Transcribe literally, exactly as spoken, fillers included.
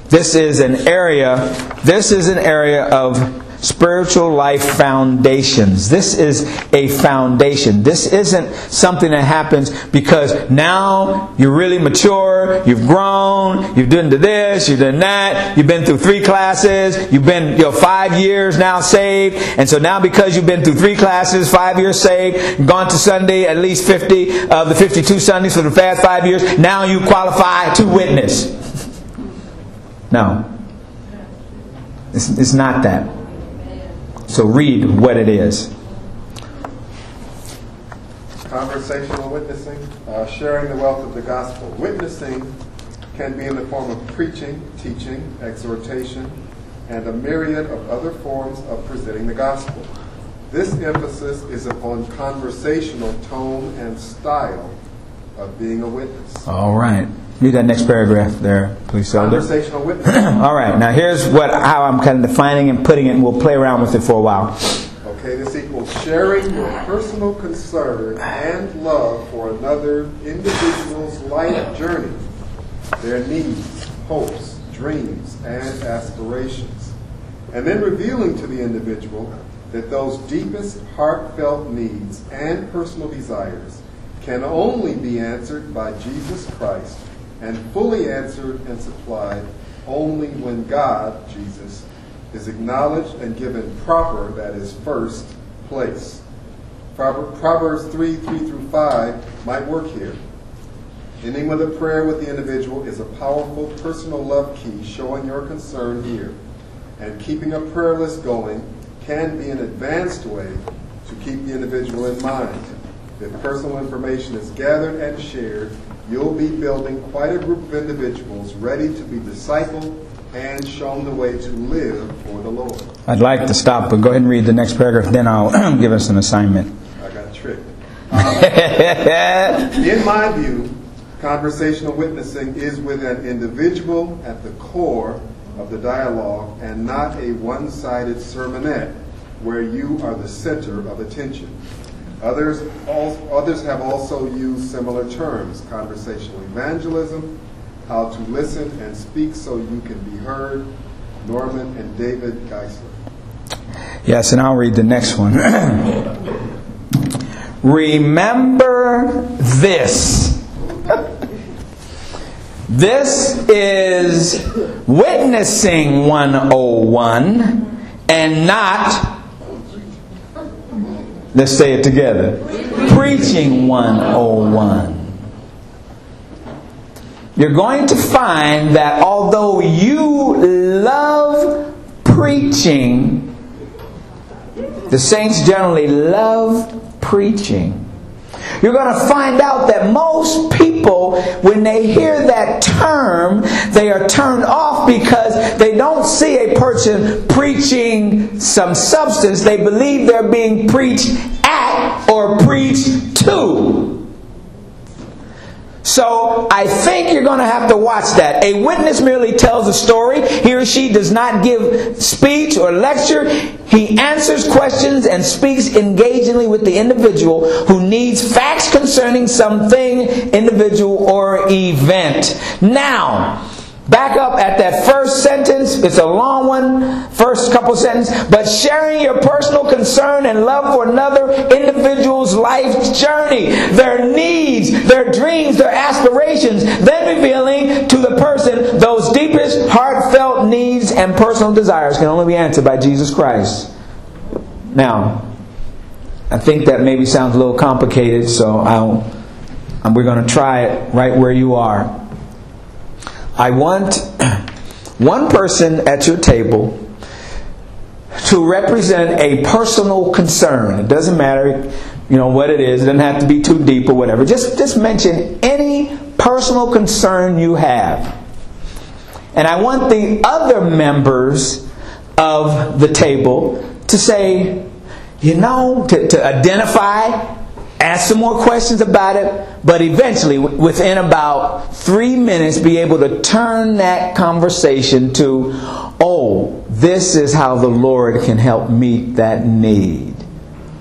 This is an area, this is an area of spiritual life foundations. This is a foundation. This isn't something that happens because now you're really mature, you've grown, you've done this, you've done that, you've been through three classes, you've been you know, five years now saved, and so now because you've been through three classes, five years saved, gone to Sunday at least fifty of the fifty-two Sundays for the past five years, now you qualify to witness. No. It's, it's not that. So read what it is. Conversational witnessing, uh, sharing the wealth of the gospel. Witnessing can be in the form of preaching, teaching, exhortation, and a myriad of other forms of presenting the gospel. This emphasis is upon conversational tone and style of being a witness. All right. Read that next paragraph there, please, Elder. Conversational witnessing. All right. Now here's what how I'm kind of defining and putting it, and we'll play around with it for a while. Okay, this equals sharing your personal concern and love for another individual's life journey, their needs, hopes, dreams, and aspirations, and then revealing to the individual that those deepest heartfelt needs and personal desires can only be answered by Jesus Christ, and fully answered and supplied only when God, Jesus, is acknowledged and given proper, that is, first place. Proverbs three, three through five might work here. Ending with a prayer with the individual is a powerful personal love key showing your concern here. And keeping a prayer list going can be an advanced way to keep the individual in mind. If personal information is gathered and shared, you'll be building quite a group of individuals ready to be discipled and shown the way to live for the Lord. I'd like to stop, but go ahead and read the next paragraph, then I'll give us an assignment. I got tricked. Um, in my view, conversational witnessing is with an individual at the core of the dialogue and not a one-sided sermonette where you are the center of attention. Others, also, others have also used similar terms: conversational evangelism, how to listen and speak so you can be heard, Norman and David Geisler. Yes, and I'll read the next one. Remember this. This is Witnessing one oh one and not, let's say it together, Preaching one oh one. You're going to find that although you love preaching, the saints generally love preaching. You're going to find out that most people, when they hear that term, they are turned off because they don't see a person preaching some substance. They believe they're being preached at or preached to. So I think you're going to have to watch that. A witness merely tells a story. He or she does not give speech or lecture. He answers questions and speaks engagingly with the individual who needs facts concerning something, individual, or event. Now, back up at that first sentence. It's a long one, first couple sentences. But sharing your personal concern and love for another individual's life journey, their needs, their dreams, their aspirations, then revealing to the person those deepest heartfelt needs and personal desires can only be answered by Jesus Christ. Now, I think that maybe sounds a little complicated, so I'll, we're going to try it right where you are. I want one person at your table to represent a personal concern. It doesn't matter, you know, what it is. It doesn't have to be too deep or whatever. Just, just mention any personal concern you have. And I want the other members of the table to say, you know, to, to identify, ask some more questions about it, but eventually, within about three minutes, be able to turn that conversation to, oh, this is how the Lord can help meet that need.